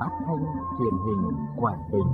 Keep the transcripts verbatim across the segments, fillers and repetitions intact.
Phát thanh truyền hình Quảng Bình.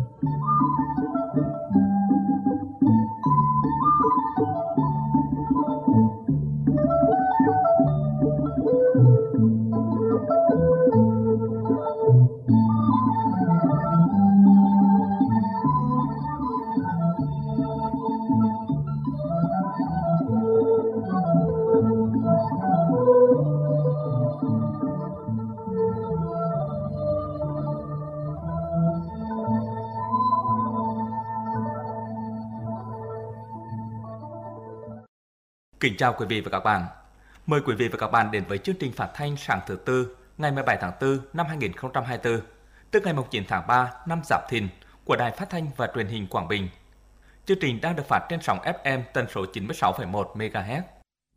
Kính chào quý vị và các bạn. Mời quý vị và các bạn đến với chương trình phát thanh sáng thứ tư ngày mười bảy tháng tư năm hai nghìn không trăm hai mươi tư, tức ngày chín tháng ba năm Giáp Thìn của Đài Phát thanh và Truyền hình Quảng Bình. Chương trình đang được phát trên sóng ép em tần số chín mươi sáu phẩy một mê ga héc.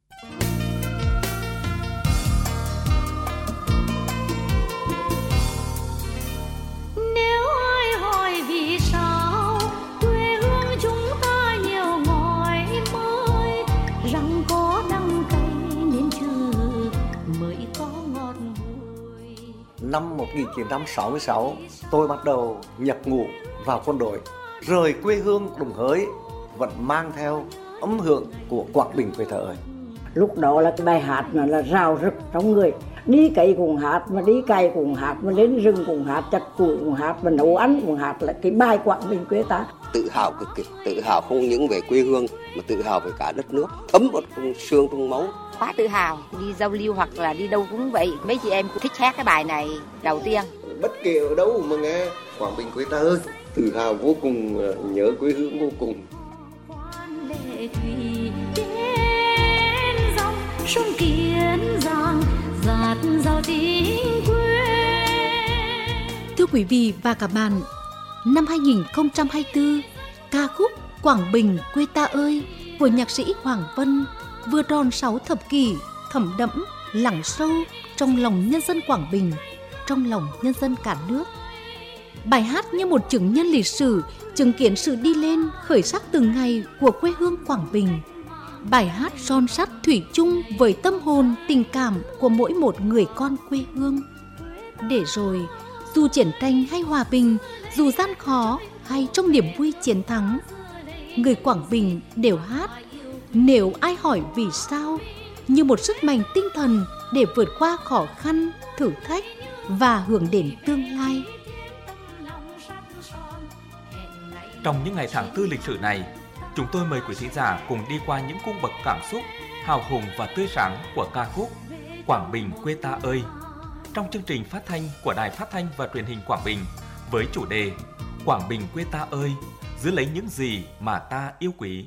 Năm một nghìn chín trăm sáu mươi sáu, tôi bắt đầu nhập ngũ vào quân đội. Rời quê hương Đồng Hới vẫn mang theo âm hưởng của Quảng Bình quê thơ ơi. Lúc đó là cái bài hát nó là rào rực trong người. Đi cày cùng hát, mà đi cày cùng hát, mà đến rừng cùng hát, chặt củi cùng hát, mà nấu ăn cùng hát là cái bài Quảng Bình quê ta. Tự hào cực kỳ, tự hào không những về quê hương mà tự hào về cả đất nước, thấm vào trong xương trong máu. Quá tự hào, đi giao lưu hoặc là đi đâu cũng vậy. Mấy chị em cũng thích hát cái bài này đầu tiên. Bất kể ở đâu mà nghe Quảng Bình quê ta ơi, tự hào vô cùng, nhớ quê hương vô cùng. Thưa quý vị và các bạn, năm hai nghìn không trăm hai mươi tư, ca khúc Quảng Bình quê ta ơi của nhạc sĩ Hoàng Vân vừa tròn sáu thập kỷ thấm đẫm lắng sâu trong lòng nhân dân Quảng Bình, trong lòng nhân dân cả nước. Bài hát như một chứng nhân lịch sử chứng kiến sự đi lên khởi sắc từng ngày của quê hương Quảng Bình. Bài hát son sắt thủy chung với tâm hồn tình cảm của mỗi một người con quê hương. Để rồi, dù chiến tranh hay hòa bình, dù gian khó hay trong niềm vui chiến thắng, người Quảng Bình đều hát. Nếu ai hỏi vì sao, như một sức mạnh tinh thần để vượt qua khó khăn, thử thách và hướng đến tương lai. Trong những ngày tháng tư lịch sử này, chúng tôi mời quý thính giả cùng đi qua những cung bậc cảm xúc, hào hùng và tươi sáng của ca khúc Quảng Bình quê ta ơi, trong chương trình phát thanh của Đài Phát thanh và Truyền hình Quảng Bình với chủ đề Quảng Bình quê ta ơi, giữ lấy những gì mà ta yêu quý.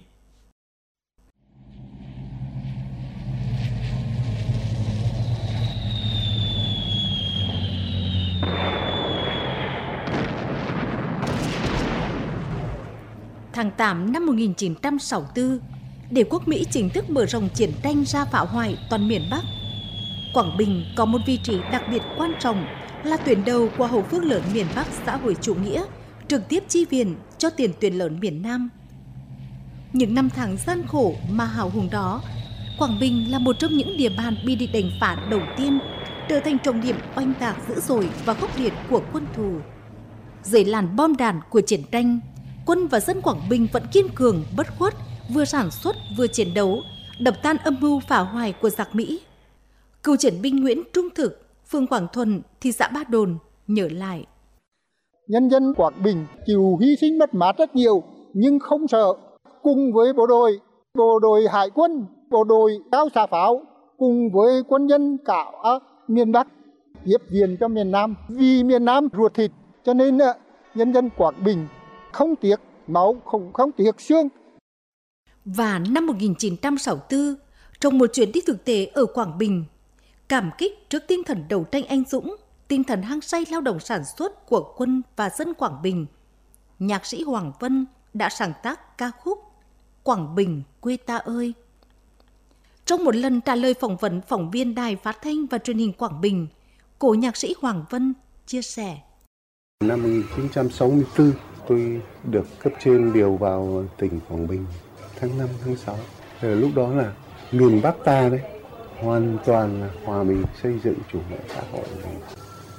Tháng tám năm một nghìn chín trăm sáu mươi tư, để quốc Mỹ chính thức mở rộng chiến tranh ra phá hoại toàn miền Bắc, Quảng Bình có một vị trí đặc biệt quan trọng là tuyến đầu của hậu phương lớn miền Bắc xã hội chủ nghĩa, trực tiếp chi viện cho tiền tuyến lớn miền Nam. Những năm tháng gian khổ mà hào hùng đó, Quảng Bình là một trong những địa bàn bị địch đánh phá đầu tiên, trở thành trọng điểm oanh tạc dữ dội và khốc liệt của quân thù. Dưới làn bom đạn của chiến tranh, quân và dân Quảng Bình vẫn kiên cường, bất khuất, vừa sản xuất vừa chiến đấu, đập tan âm mưu phá hoại của giặc Mỹ. Cựu chiến binh Nguyễn Trung Thực, phường Quảng Thuần, thị xã Ba Đồn nhớ lại: nhân dân Quảng Bình chịu hy sinh mất mát rất nhiều nhưng không sợ, cùng với bộ đội, bộ đội hải quân, bộ đội cao xạ pháo, cùng với quân nhân cả miền Bắc tiếp viện cho miền Nam. Vì miền Nam ruột thịt cho nên nhân dân Quảng Bình không tiếc máu, không không tiếc xương. Và năm một nghìn chín trăm sáu mươi tư, trong một chuyến đi thực tế ở Quảng Bình, cảm kích trước tinh thần đấu tranh anh dũng, tinh thần hăng say lao động sản xuất của quân và dân Quảng Bình, nhạc sĩ Hoàng Vân đã sáng tác ca khúc Quảng Bình quê ta ơi. Trong một lần trả lời phỏng vấn phóng viên Đài Phát thanh và Truyền hình Quảng Bình, cố nhạc sĩ Hoàng Vân chia sẻ: Năm một nghìn chín trăm sáu mươi tư, tôi được cấp trên điều vào tỉnh Quảng Bình tháng năm, tháng sáu. Ở lúc đó là miền Bắc ta đấy, hoàn toàn là hòa bình xây dựng chủ nghĩa xã hội này.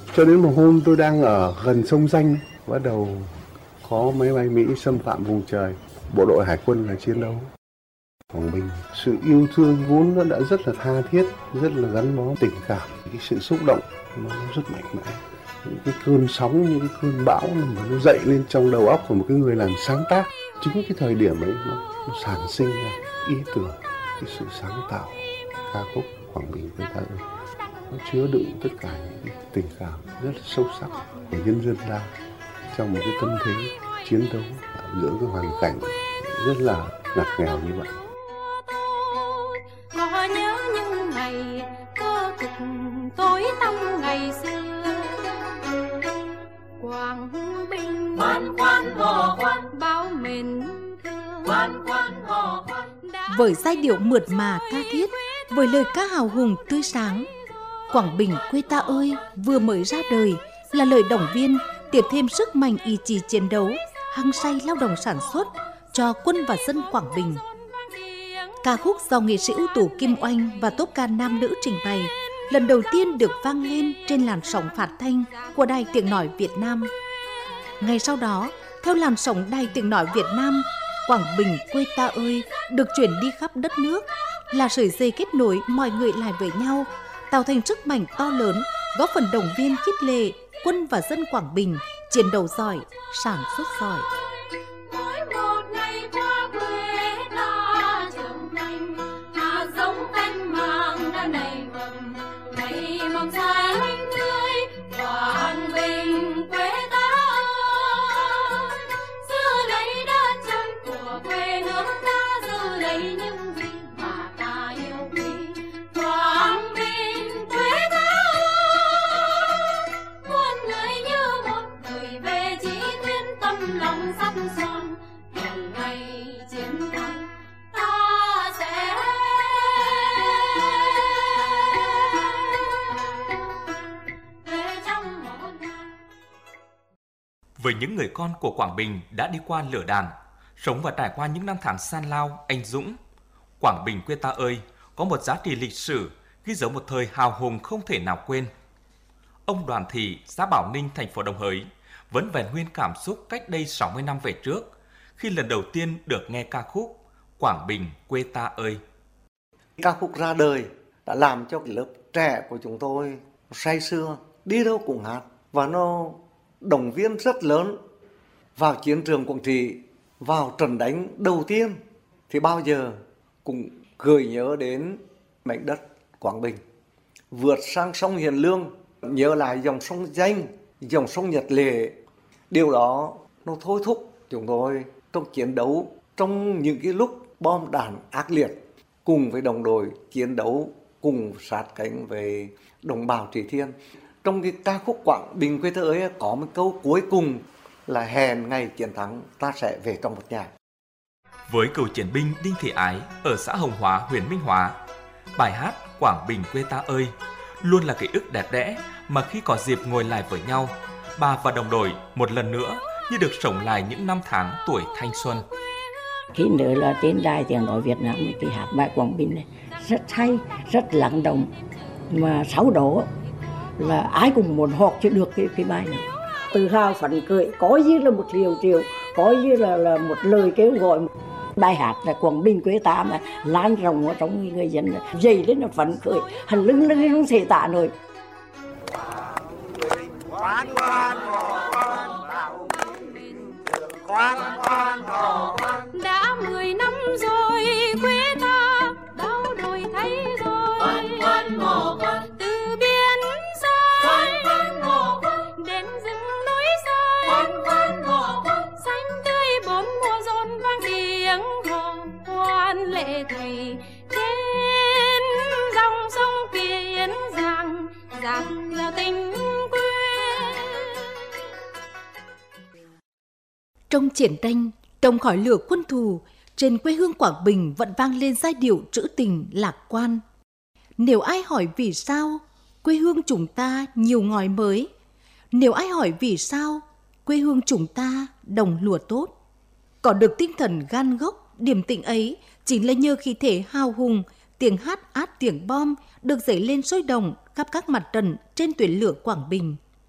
Cho đến một hôm tôi đang ở gần sông Danh, bắt đầu có máy bay Mỹ xâm phạm vùng trời, bộ đội hải quân là chiến đấu. Quảng Bình, sự yêu thương vốn nó đã rất là tha thiết, rất là gắn bó tình cảm, cái sự xúc động nó rất mạnh mẽ. Những cái cơn sóng, những cái cơn bão mà nó dậy lên trong đầu óc của một cái người làm sáng tác. Chính cái thời điểm ấy nó, nó sản sinh ra ý tưởng, cái sự sáng tạo ca khúc Quảng Bình Quê Ta Ơi. Nó chứa đựng tất cả những cái tình cảm rất là sâu sắc của nhân dân ta trong một cái tâm thế chiến đấu giữa cái hoàn cảnh rất là ngặt nghèo như vậy. Có nhớ những ngày cơ cực tối tăm ngày xưa, Quảng Bình quan quan hò quan bao miền thương, quan quan hò quan. Với giai điệu mượt mà tha thiết, với lời ca hào hùng tươi sáng, Quảng Bình Quê Ta Ơi vừa mới ra đời là lời động viên tiếp thêm sức mạnh ý chí chiến đấu, hăng say lao động sản xuất cho quân và dân Quảng Bình. Ca khúc do nghệ sĩ ưu tú Kim Oanh và tốp ca nam nữ trình bày lần đầu tiên được vang lên trên làn sóng phát thanh của Đài Tiếng Nói Việt Nam. Ngay sau đó, theo làn sóng Đài Tiếng Nói Việt Nam, Quảng Bình Quê Ta Ơi được chuyển đi khắp đất nước, là sợi dây kết nối mọi người lại với nhau, tạo thành sức mạnh to lớn, góp phần động viên khích lệ quân và dân Quảng Bình chiến đấu giỏi, sản xuất giỏi. Với những người con của Quảng Bình đã đi qua lửa đạn, sống và trải qua những năm tháng san lao, anh dũng, Quảng Bình Quê Ta Ơi có một giá trị lịch sử ghi dấu một thời hào hùng không thể nào quên. Ông Đoàn Thị, xã Bảo Ninh, thành phố Đồng Hới vẫn vẹn nguyên cảm xúc cách đây sáu mươi năm về trước khi lần đầu tiên được nghe ca khúc Quảng Bình Quê Ta Ơi. Ca khúc ra đời đã làm cho lớp trẻ của chúng tôi say sưa, đi đâu cũng hát, và nó động viên rất lớn. Vào chiến trường Quảng Trị, vào trận đánh đầu tiên thì bao giờ cũng gợi nhớ đến mảnh đất Quảng Bình. Vượt sang sông Hiền Lương, nhớ lại dòng sông Danh, dòng sông Nhật Lệ. Điều đó nó thôi thúc chúng tôi trong chiến đấu, trong những cái lúc bom đạn ác liệt, cùng với đồng đội chiến đấu, cùng sát cánh với đồng bào Trị Thiên. Trong cái ca khúc Quảng Bình Quê Ta Ơi có một câu cuối cùng là hẹn ngày chiến thắng ta sẽ về trong một nhà. Với cựu chiến binh Đinh Thị Ái ở xã Hồng Hóa, huyện Minh Hóa, bài hát Quảng Bình Quê Ta Ơi luôn là ký ức đẹp đẽ mà khi có dịp ngồi lại với nhau, bà và đồng đội một lần nữa như được sống lại những năm tháng tuổi thanh xuân. Khi nữa là trên Đài Tiếng Nói Việt Nam thì hát bài Quảng Bình này rất hay, rất lắng động, mà sau đó là ai cũng muốn học cho được cái, cái bài này. Tự hào phấn khởi, có như là một liều triệu, có như là, là một lời kêu gọi. Bài hát là Quảng Bình Quê Ta mà lan rộng ở trong người dân, dậy lên là phấn khởi, hành lưng lưng không thể tả nổi. Đã mười năm rồi quê ta bao đổi thay rồi, từ biên giới đến rừng núi xanh, xanh tươi bốn mùa rộn vang tiếng hò hoan lệ thầy trên dòng sông Kiên Giang, giang là tình quê. Trong chiến tranh, trong khói lửa quân thù, trên quê hương Quảng Bình vẫn vang lên giai điệu trữ tình lạc quan. Nếu ai hỏi vì sao quê hương chúng ta nhiều ngòi mới, nếu ai hỏi vì sao quê hương chúng ta đồng lúa tốt, có được tinh thần gan gốc, điềm tĩnh ấy chính là nhờ khí thế hào hùng, tiếng hát át tiếng bom được dấy lên sôi động khắp các mặt trận trên tuyến lửa Quảng Bình.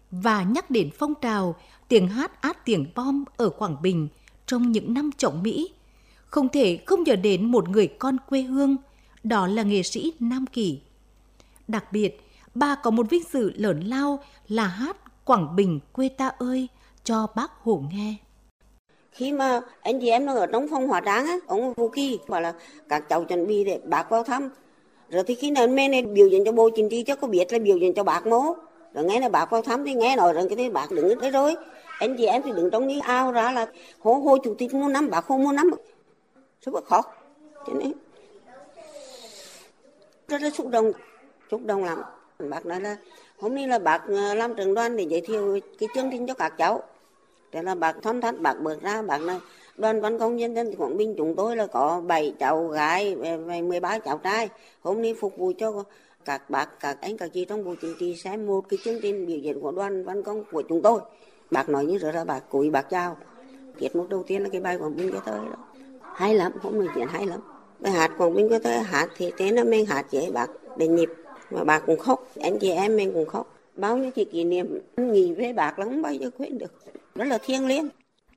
và nhắc đến phong trào tiếng hát át tiếng bom ở Quảng Bình trong những năm chống Mỹ, không thể không nhớ đến một người con quê hương, đó là nghệ sĩ Nam Kỳ. Đặc biệt, bà có một vinh dự lớn lao là hát Quảng Bình quê ta ơi cho bác Hồ nghe. Khi mà anh chị em đang ở trong phòng hỏa táng á, ông Vũ Kỳ bảo là các cháu chuẩn bị để bác vào thăm. Rồi thì khi nào mẹ này biểu diễn cho Bộ Chính trị cho có biết là biểu diễn cho bác mô. Rồi nghe là bác vào thăm thì nghe nói rằng cái thế bác đứng ở đấy rồi. Anh chị em thì đứng trong đi ao ra là hồ hồ chủ tịch mua năm, bác không mua năm. Rất là khó. Cho nên rất là xúc động, xúc động lắm. Bác nói là hôm nay là bác làm trưởng đoàn để giới thiệu cái chương trình cho các cháu. Thế là bác thoăn thoắt, bác bước ra, bác nói Đoàn Văn Công Nhân dân Quảng Bình chúng tôi là có bảy cháu gái và mười ba cháu trai. Hôm nay phục vụ cho các bác, các anh, các chị trong Bộ Chính trị xem một cái chương trình biểu diễn của Đoàn Văn Công của chúng tôi. Bác nói như rồi ra bác cúi bác chào. Tiết mục đầu tiên là cái bài Quảng Bình quê ta ơi đó. Hay lắm, hôm nay diễn hay lắm. Bài hát Quảng Bình quê ta ơi hát thì thế là mình hát với bác để nhịp. Mà bác cũng khóc, anh chị em mình cũng khóc. Bao nhiêu cái kỷ niệm nghỉ với bác là không bao giờ quên được. Rất là thiêng liêng.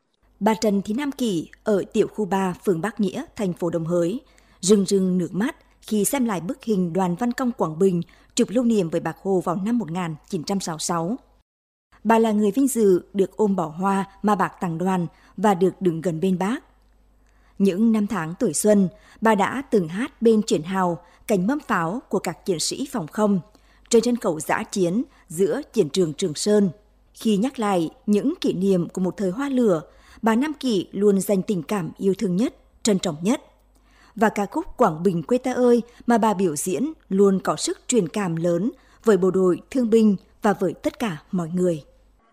Bà Trần Thị Nam Kỳ ở tiểu khu ba, phường Bắc Nghĩa, thành phố Đồng Hới, rưng rưng nước mắt khi xem lại bức hình Đoàn Văn Công Quảng Bình chụp lưu niệm với Bác Hồ vào năm một nghìn chín trăm sáu mươi sáu. Bà là người vinh dự được ôm bó hoa mà Bác tặng đoàn và được đứng gần bên Bác. Những năm tháng tuổi xuân, bà đã từng hát bên triển hào cánh mâm pháo của các chiến sĩ phòng không trên sân khấu dã chiến giữa chiến trường Trường Sơn. Khi nhắc lại những kỷ niệm của một thời hoa lửa, bà Nam Kỳ luôn dành tình cảm yêu thương nhất, trân trọng nhất. Và ca khúc Quảng Bình quê ta ơi mà bà biểu diễn luôn có sức truyền cảm lớn với bộ đội thương binh và với tất cả mọi người.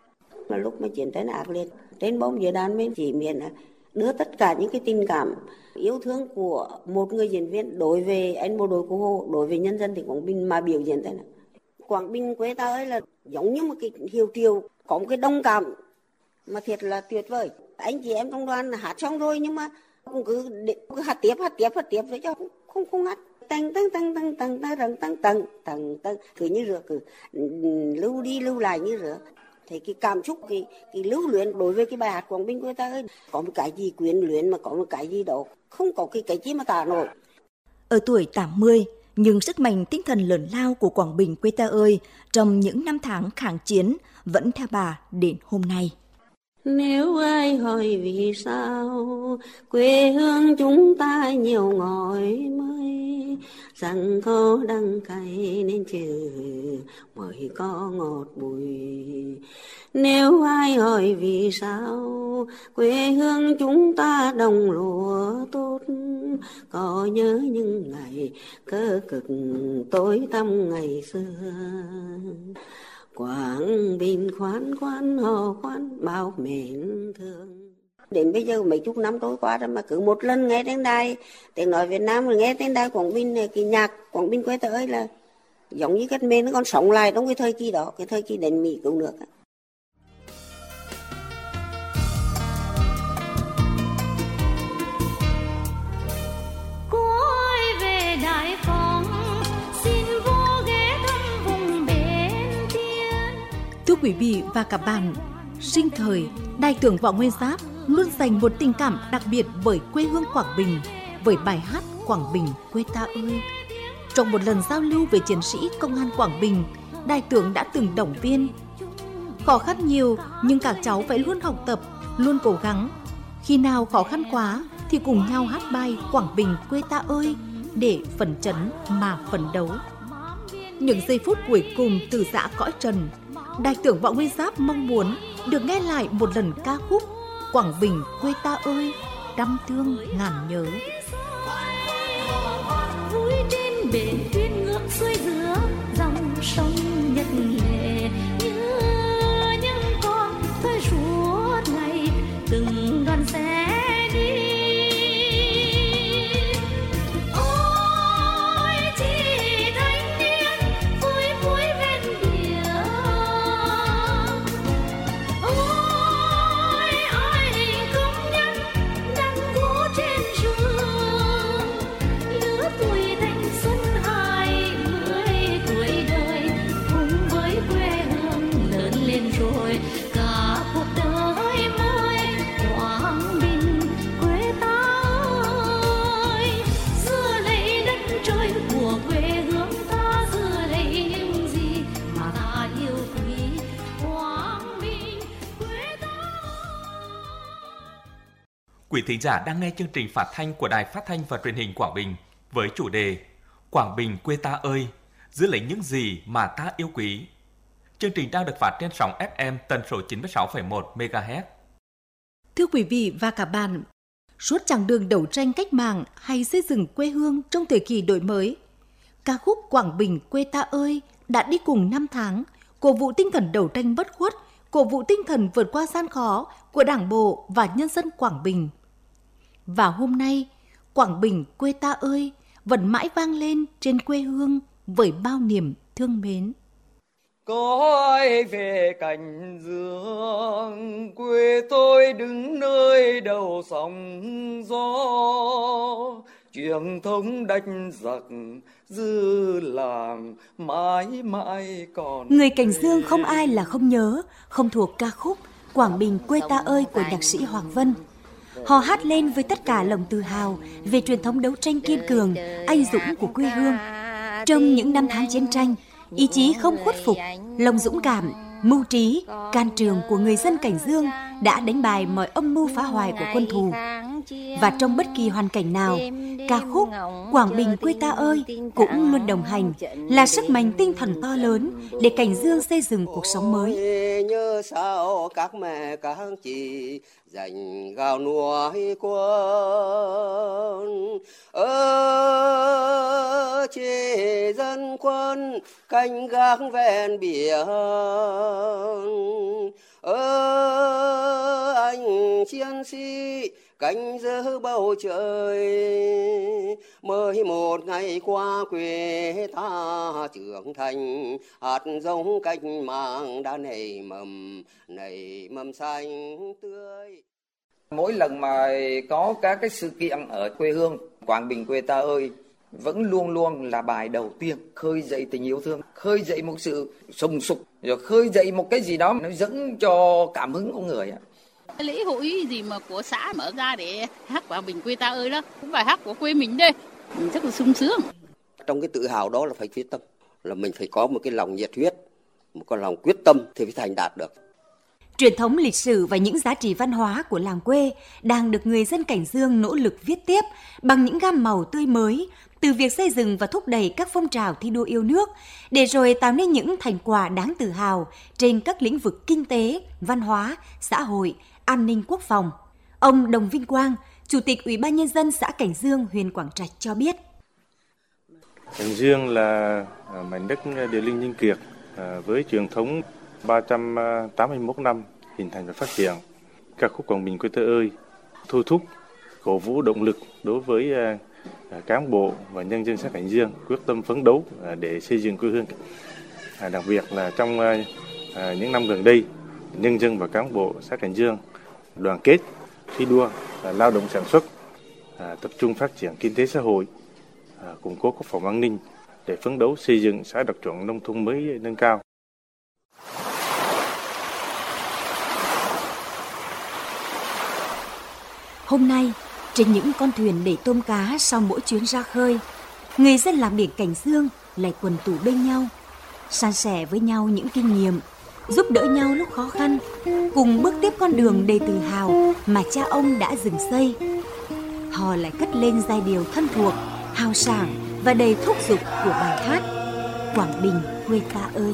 Mà lúc mà chiến tranh ác liệt, trên bom dưới đạn bên chỉ miền đưa tất cả những cái tình cảm yêu thương của một người diễn viên đối với anh bộ đội của Hồ, đối với nhân dân tỉnh Quảng Bình mà biểu diễn thế này. Quảng Bình quê ta ơi là giống như một cái hiệu triệu, có một cái đồng cảm mà thiệt là tuyệt vời. Anh chị em trong đoàn hát xong rồi nhưng mà cũng cứ, cứ hát tiếp, hát tiếp, hát tiếp với cho không không, không hát. Tăng tăng tăng tăng tăng tăng tăng tăng tăng tăng tăng cứ như rửa, cứ lưu đi lưu lại như rửa. Thì cái cảm xúc, cái, cái lưu luyện đối với cái bài hát Quảng Bình quê ta ơi, có một cái gì quyến luyện mà có một cái gì đó, không có cái cái gì mà tả nổi. Ở tuổi tám mươi, nhưng sức mạnh tinh thần lớn lao của Quảng Bình quê ta ơi trong những năm tháng kháng chiến vẫn theo bà đến hôm nay. Nếu ai hỏi vì sao quê hương chúng ta nhiều ngói mới, rằng có đắng cay nên chữ mới có ngọt bùi. Nếu ai hỏi vì sao quê hương chúng ta đồng lúa tốt, có nhớ những ngày cơ cực tối tăm ngày xưa. Quảng Bình khoan khoan hò khoan bao mến thương. Đến bây giờ mấy chục năm trôi qua rồi mà cứ một lần nghe tiếng đài tiếng nói Việt Nam, rồi nghe tiếng đài Quảng Bình, cái nhạc Quảng Bình quê ta ơi là giống như cái mến nó còn sống lại trong cái thời kỳ đó, cái thời kỳ đánh Mỹ cứu nước. Thưa quý vị và các bạn, sinh thời, Đại tướng Võ Nguyên Giáp luôn dành một tình cảm đặc biệt với quê hương Quảng Bình, với bài hát Quảng Bình quê ta ơi. Trong một lần giao lưu với chiến sĩ công an Quảng Bình, Đại tướng đã từng động viên. Khó khăn nhiều nhưng các cháu phải luôn học tập, luôn cố gắng. Khi nào khó khăn quá thì cùng nhau hát bài Quảng Bình quê ta ơi để phấn chấn mà phấn đấu. Những giây phút cuối cùng từ giã cõi trần, Đại tướng Võ Nguyên Giáp mong muốn được nghe lại một lần ca khúc Quảng Bình quê ta ơi, trăm thương ngàn nhớ. Vui trên bể thuyền ngược xuôi giữa dòng sông nhật lệ, như những con thoi suốt ngày từng đoàn xe đi. Hãy subscribe cho kênh Ghiền Mì Gõ để không bỏ lỡ Quý thính giả đang nghe chương trình phát thanh của Đài Phát thanh và Truyền hình Quảng Bình với chủ đề Quảng Bình quê ta ơi, giữ lấy những gì mà ta yêu quý. Chương trình đang được phát trên sóng ép em tần số chín mươi sáu phẩy một mê ga héc. Thưa quý vị và các bạn, suốt chặng đường đấu tranh cách mạng hay xây dựng quê hương trong thời kỳ đổi mới, ca khúc Quảng Bình quê ta ơi đã đi cùng năm tháng, cổ vũ tinh thần đấu tranh bất khuất, cổ vũ tinh thần vượt qua gian khó của Đảng bộ và nhân dân Quảng Bình. Và hôm nay, Quảng Bình quê ta ơi vẫn mãi vang lên trên quê hương với bao niềm thương mến. Có ai về cảnh dương, quê tôi đứng nơi đầu sóng gió, truyền thống đánh giặc dư làng mãi mãi còn. Người Cảnh Dương không ai là không nhớ, không thuộc ca khúc Quảng Bình quê ta ơi của nhạc sĩ Hoàng Vân. Họ hát lên với tất cả lòng tự hào về truyền thống đấu tranh kiên cường, anh dũng của quê hương. Trong những năm tháng chiến tranh, ý chí không khuất phục, lòng dũng cảm, mưu trí, can trường của người dân Cảnh Dương đã đánh bại mọi âm mưu phá hoại của quân thù. Và trong bất kỳ hoàn cảnh nào, ca khúc Quảng Bình quê ta ơi cũng luôn đồng hành, là sức mạnh tinh thần to lớn để Cảnh Dương xây dựng cuộc sống mới. Nhớ sao các mẹ các chị dành gạo nuôi quân, ơ chế dân quân canh gác ven biển, ơ anh chiến sĩ canh giữ bầu trời, mới một ngày qua quê ta trưởng thành, hạt giống cách mạng đã nảy mầm, nảy mầm xanh tươi. Mỗi lần mà có các cái sự kiện ở quê hương, Quảng Bình quê ta ơi vẫn luôn luôn là bài đầu tiên khơi dậy tình yêu thương, khơi dậy một sự sùng sục, rồi khơi dậy một cái gì đó nó dẫn cho cảm hứng của người. Lễ hội gì mà của xã mở ra để hát Quảng Bình quê ta ơi đó, cũng phải hát của quê mình đây, mình rất là sung sướng. Trong cái tự hào đó là phải quyết tâm, là mình phải có một cái lòng nhiệt huyết, một cái lòng quyết tâm thì phải thành đạt được. Truyền thống lịch sử và những giá trị văn hóa của làng quê đang được người dân Cảnh Dương nỗ lực viết tiếp bằng những gam màu tươi mới, từ việc xây dựng và thúc đẩy các phong trào thi đua yêu nước, để rồi tạo nên những thành quả đáng tự hào trên các lĩnh vực kinh tế, văn hóa, xã hội, an ninh quốc phòng. Ông Đồng Vinh Quang, Chủ tịch Ủy ban Nhân dân xã Cảnh Dương, huyện Quảng Trạch cho biết. Cảnh Dương là mảnh đất địa linh nhân kiệt với truyền thống ba trăm tám mươi mốt năm hình thành và phát triển. Ca khúc Quảng Bình quê ta ơi thôi thúc, cổ vũ động lực đối với cán bộ và nhân dân xã Cảnh Dương quyết tâm phấn đấu để xây dựng quê hương. Đặc biệt là trong những năm gần đây, nhân dân và cán bộ xã Cảnh Dương đoàn kết, thi đua, lao động sản xuất, tập trung phát triển kinh tế xã hội, củng cố quốc phòng an ninh để phấn đấu xây dựng xã đạt chuẩn nông thôn mới nâng cao. Hôm nay, trên những con thuyền để tôm cá sau mỗi chuyến ra khơi, người dân làng biển Cảnh Dương lại quần tụ bên nhau, san sẻ với nhau những kinh nghiệm, giúp đỡ nhau lúc khó khăn, cùng bước tiếp con đường đầy tự hào mà cha ông đã dựng xây. Họ lại cất lên giai điệu thân thuộc, hào sảng và đầy thúc giục của bài hát Quảng Bình quê ta ơi.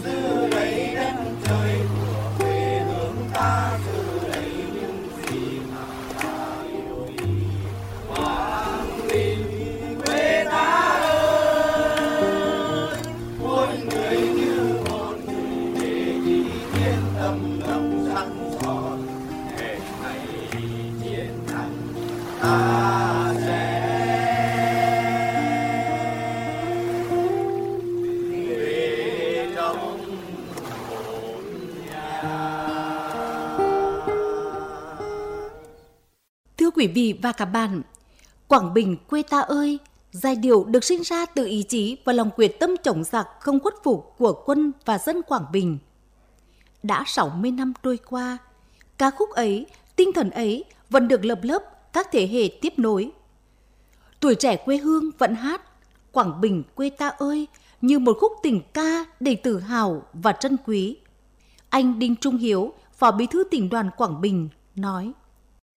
Thưa quý vị và các bạn, Quảng Bình quê ta ơi, giai điệu được sinh ra từ ý chí và lòng quyết tâm chống giặc không khuất phục của quân và dân Quảng Bình. Đã sáu mươi năm trôi qua, ca khúc ấy, tinh thần ấy vẫn được lớp lớp các thế hệ tiếp nối. Tuổi trẻ quê hương vẫn hát Quảng Bình quê ta ơi như một khúc tình ca đầy tự hào và trân quý. Anh Đinh Trung Hiếu, Phó Bí thư Tỉnh đoàn Quảng Bình nói: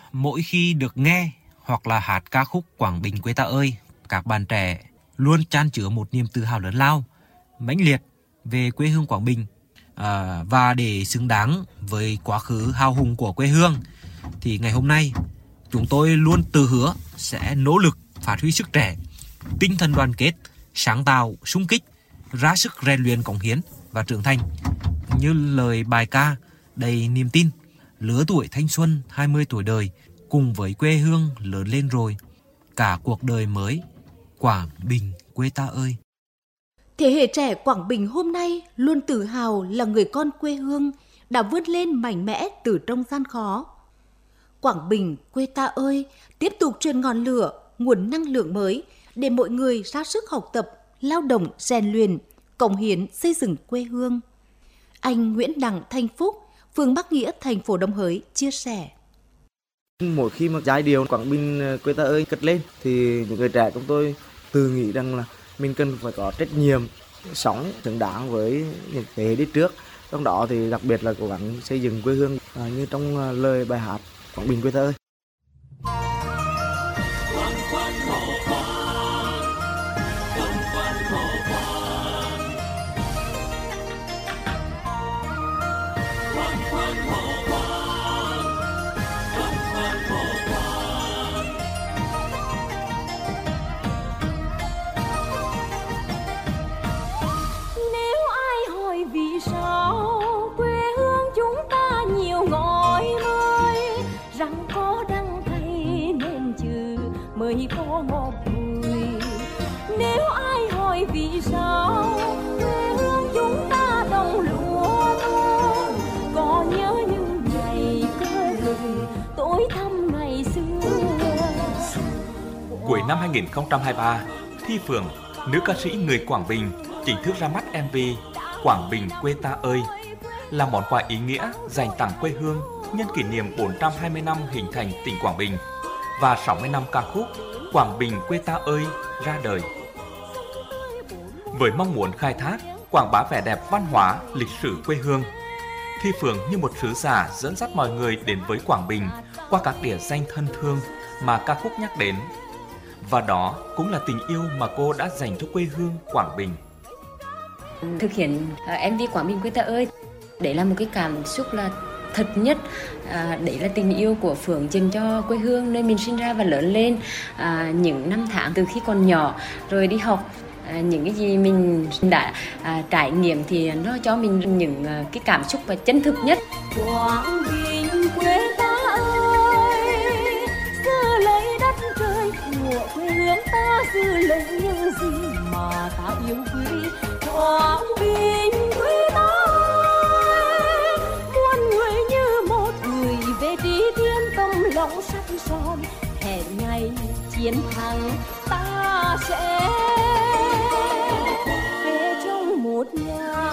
Mỗi khi được nghe hoặc là hát ca khúc Quảng Bình quê ta ơi, các bạn trẻ luôn chan chứa một niềm tự hào lớn lao, mãnh liệt về quê hương Quảng Bình. À, và để xứng đáng với quá khứ hào hùng của quê hương thì ngày hôm nay chúng tôi luôn tự hứa sẽ nỗ lực phát huy sức trẻ, tinh thần đoàn kết, sáng tạo, xung kích, ra sức rèn luyện cống hiến và trưởng thành. Như lời bài ca đầy niềm tin, lứa tuổi thanh xuân hai mươi tuổi đời, cùng với quê hương lớn lên rồi, cả cuộc đời mới, Quảng Bình quê ta ơi. Thế hệ trẻ Quảng Bình hôm nay luôn tự hào là người con quê hương đã vươn lên mạnh mẽ từ trong gian khó. Quảng Bình quê ta ơi tiếp tục truyền ngọn lửa, nguồn năng lượng mới để mọi người ra sức học tập, lao động, rèn luyện, cống hiến xây dựng quê hương. Anh Nguyễn Đặng Thanh Phúc, phường Bắc Nghĩa, thành phố Đồng Hới chia sẻ. Mỗi khi mà giai điệu Quảng Bình quê ta ơi cất lên thì những người trẻ chúng tôi tự nghĩ rằng là mình cần phải có trách nhiệm sống xứng đáng với những thế hệ đi trước. Trong đó thì đặc biệt là cố gắng xây dựng quê hương à, như trong lời bài hát Quảng Bình quê ta ơi. Có một người. Nếu ai hỏi vì sao quê hương chúng ta đồng lúa thơm, có nhớ những ngày cơ rừng tối thăm ngày xưa. Cuối năm hai không hai ba, Thi Phượng, nữ ca sĩ người Quảng Bình, chính thức ra mắt em vê Quảng Bình quê ta ơi, là món quà ý nghĩa dành tặng quê hương nhân kỷ niệm bốn trăm hai mươi năm hình thành tỉnh Quảng Bình và sáu mươi năm ca khúc Quảng Bình quê ta ơi ra đời. Với mong muốn khai thác, quảng bá vẻ đẹp văn hóa, lịch sử quê hương, Thi Phượng như một sứ giả dẫn dắt mọi người đến với Quảng Bình qua các địa danh thân thương mà ca khúc nhắc đến. Và đó cũng là tình yêu mà cô đã dành cho quê hương Quảng Bình. Thực hiện em vê Quảng Bình quê ta ơi, đấy là một cái cảm xúc là thật nhất, à, đấy là tình yêu của Phượng dành cho quê hương nơi mình sinh ra và lớn lên, à, những năm tháng từ khi còn nhỏ rồi đi học, à, những cái gì mình đã à, trải nghiệm thì nó cho mình những à, cái cảm xúc và chân thực nhất. Quảng Bình quê ta ơi, giữ lấy đất trời của quê hương ta, giữ lấy những gì mà ta yêu quý. Quảng Bình quê ta lòng sắc son, hẹn ngày chiến thắng ta sẽ về trong một nhà.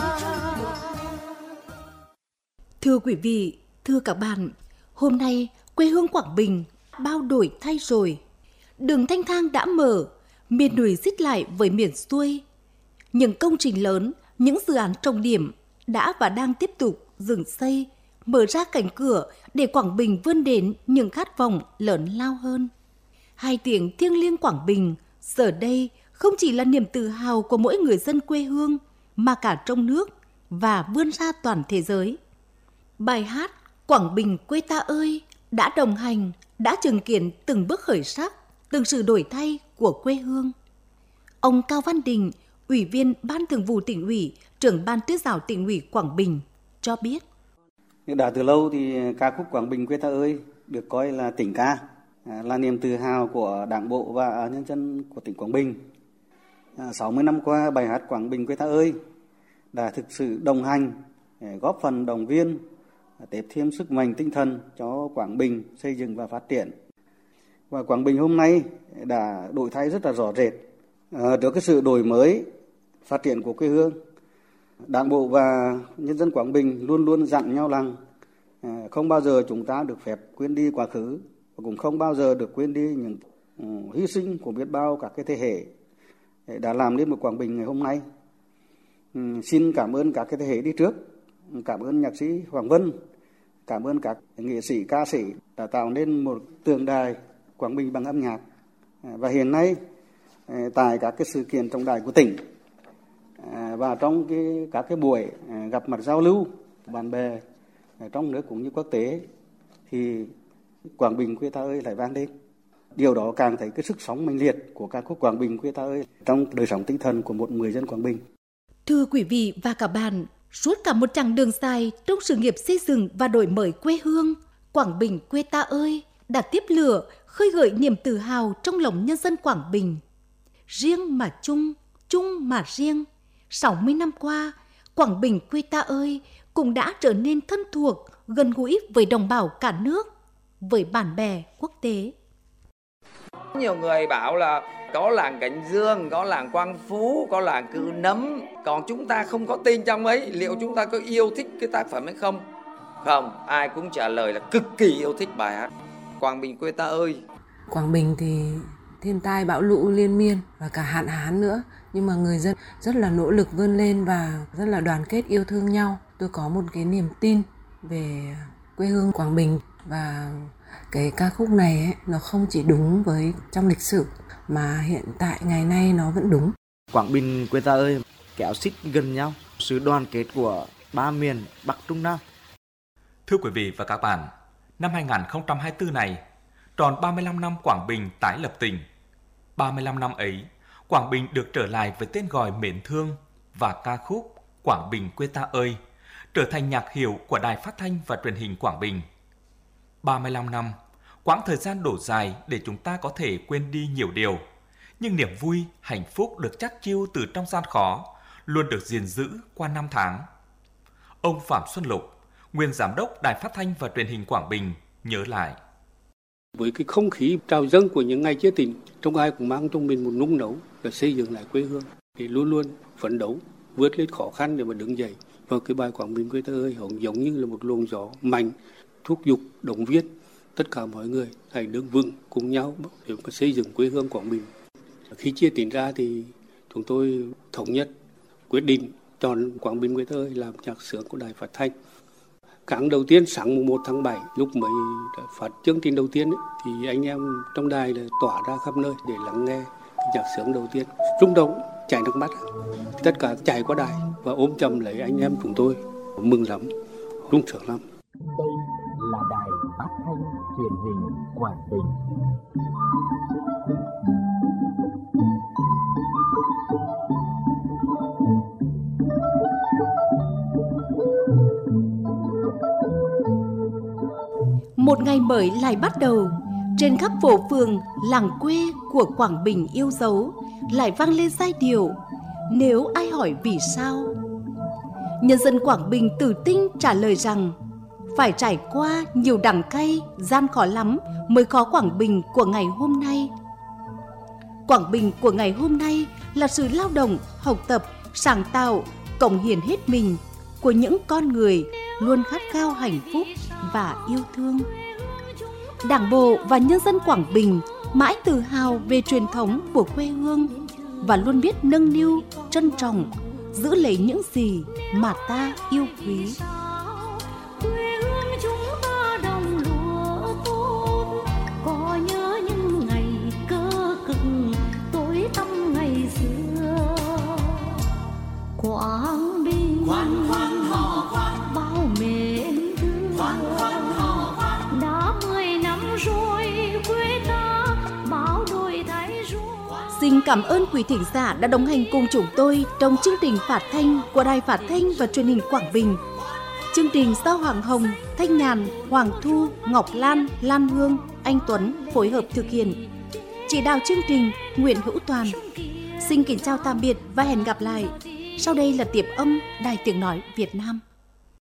Thưa quý vị, thưa các bạn, hôm nay quê hương Quảng Bình bao đổi thay rồi. Đường thanh thang đã mở, miền núi xích lại với miền xuôi. Những công trình lớn, những dự án trọng điểm đã và đang tiếp tục dựng xây, mở ra cánh cửa để Quảng Bình vươn đến những khát vọng lớn lao hơn. Hai tiếng thiêng liêng Quảng Bình giờ đây không chỉ là niềm tự hào của mỗi người dân quê hương mà cả trong nước và vươn ra toàn thế giới. Bài hát Quảng Bình quê ta ơi đã đồng hành, đã chứng kiến từng bước khởi sắc, từng sự đổi thay của quê hương. Ông Cao Văn Đình, Ủy viên Ban Thường vụ Tỉnh ủy, trưởng Ban Tuyên giáo Tỉnh ủy Quảng Bình cho biết. Đã từ lâu thì ca khúc Quảng Bình quê ta ơi được coi là tỉnh ca, là niềm tự hào của Đảng bộ và nhân dân của tỉnh Quảng Bình. sáu mươi năm qua, bài hát Quảng Bình quê ta ơi đã thực sự đồng hành, góp phần động viên, tiếp thêm sức mạnh tinh thần cho Quảng Bình xây dựng và phát triển. Và Quảng Bình hôm nay đã đổi thay rất là rõ rệt. À, trước cái sự đổi mới, phát triển của quê hương, Đảng bộ và nhân dân Quảng Bình luôn luôn dặn nhau rằng à, không bao giờ chúng ta được phép quên đi quá khứ, và cũng không bao giờ được quên đi những uh, hy sinh của biết bao các cái thế hệ đã làm nên một Quảng Bình ngày hôm nay. Um, xin cảm ơn các cái thế hệ đi trước, cảm ơn nhạc sĩ Hoàng Vân Cảm ơn các nghệ sĩ, ca sĩ đã tạo nên một tượng đài Quảng Bình bằng âm nhạc. Và hiện nay tại các cái sự kiện trọng đại của tỉnh và trong cái các cái buổi gặp mặt giao lưu bạn bè trong nước cũng như quốc tế thì Quảng Bình quê ta ơi lại vang lên. Điều đó càng thấy cái sức sống mãnh liệt của ca khúc Quảng Bình quê ta ơi trong đời sống tinh thần của một người dân Quảng Bình. Thưa quý vị và các bạn, suốt cả một chặng đường dài trong sự nghiệp xây dựng và đổi mới quê hương, Quảng Bình quê ta ơi đã tiếp lửa khơi gợi niềm tự hào trong lòng nhân dân Quảng Bình. Riêng mà chung, chung mà riêng, sáu mươi năm qua, Quảng Bình quê ta ơi cũng đã trở nên thân thuộc, gần gũi với đồng bào cả nước, với bạn bè quốc tế. Nhiều người bảo là có làng Cảnh Dương, có làng Quang Phú, có làng Cự Nấm, còn chúng ta không có tên trong ấy, liệu chúng ta có yêu thích cái tác phẩm hay không? Không, ai cũng trả lời là cực kỳ yêu thích bài hát Quảng Bình quê ta ơi. Quảng Bình thì thiên tai bão lũ liên miên và cả hạn hán nữa, nhưng mà người dân rất là nỗ lực vươn lên và rất là đoàn kết yêu thương nhau. Tôi có một cái niềm tin về quê hương Quảng Bình và cái ca khúc này ấy, nó không chỉ đúng với trong lịch sử mà hiện tại ngày nay nó vẫn đúng. Quảng Bình quê ta ơi kéo xích gần nhau, sự đoàn kết của ba miền Bắc Trung Nam. Thưa quý vị và các bạn, năm hai không hai tư này, tròn ba mươi lăm năm Quảng Bình tái lập tỉnh. ba mươi lăm năm ấy, Quảng Bình được trở lại với tên gọi mến thương và ca khúc Quảng Bình quê ta ơi, trở thành nhạc hiệu của Đài Phát thanh và Truyền hình Quảng Bình. ba mươi lăm năm, quãng thời gian đổ dài để chúng ta có thể quên đi nhiều điều, nhưng niềm vui, hạnh phúc được chắt chiu từ trong gian khó, luôn được gìn giữ qua năm tháng. Ông Phạm Xuân Lục, nguyên giám đốc Đài Phát thanh và Truyền hình Quảng Bình, nhớ lại. Với cái không khí trào dâng của những ngày chia tình, trong ai cũng mang trong mình một nung nấu để xây dựng lại quê hương, để luôn luôn phấn đấu, vượt lên khó khăn để mà đứng dậy. Và cái bài Quảng Bình quê ta ơi giống như là một luồng gió mạnh, thúc giục, động viên tất cả mọi người hãy đứng vững cùng nhau để mà xây dựng quê hương Quảng Bình. Khi chia tỉnh ra thì chúng tôi thống nhất quyết định chọn Quảng Bình quê ta ơi làm nhạc xướng của Đài Phát thanh. Cảng đầu tiên sáng mùng một tháng bảy lúc mới phát chương trình đầu tiên ấy, thì anh em trong đài là tỏa ra khắp nơi để lắng nghe nhạc xướng đầu tiên. Rung động, chảy nước mắt, tất cả chạy qua đài và ôm chầm lấy anh em chúng tôi, mừng lắm, rung sướng lắm. Đây là Đài Phát thanh Truyền hình Quảng Bình. Một ngày mới lại bắt đầu, trên khắp phố phường, làng quê của Quảng Bình yêu dấu lại vang lên giai điệu Nếu ai hỏi vì sao. Nhân dân Quảng Bình tự tin trả lời rằng phải trải qua nhiều đắng cay, gian khó lắm mới có Quảng Bình của ngày hôm nay. Quảng Bình của ngày hôm nay là sự lao động, học tập, sáng tạo, cống hiến hết mình của những con người luôn khát khao hạnh phúc và yêu thương. Đảng bộ và nhân dân Quảng Bình mãi tự hào về truyền thống của quê hương và luôn biết nâng niu, trân trọng, giữ lấy những gì mà ta yêu quý. Quảng Bình khoan khoan hò khoan bao mến thương khoan khoan hò khoan đã mười năm rồi quê ta bao đổi thay rồi. Xin cảm ơn quý thính giả đã đồng hành cùng chúng tôi trong chương trình phát thanh của Đài Phát thanh và Truyền hình Quảng Bình. Chương trình do Hoàng Hồng, Thanh Nhàn, Hoàng Thu, Ngọc Lan, Lan Hương, Anh Tuấn phối hợp thực hiện. Chỉ đạo chương trình Nguyễn Hữu Toàn. Xin kính chào tạm biệt và hẹn gặp lại. Sau đây là tiếp âm Đài Tiếng nói Việt Nam.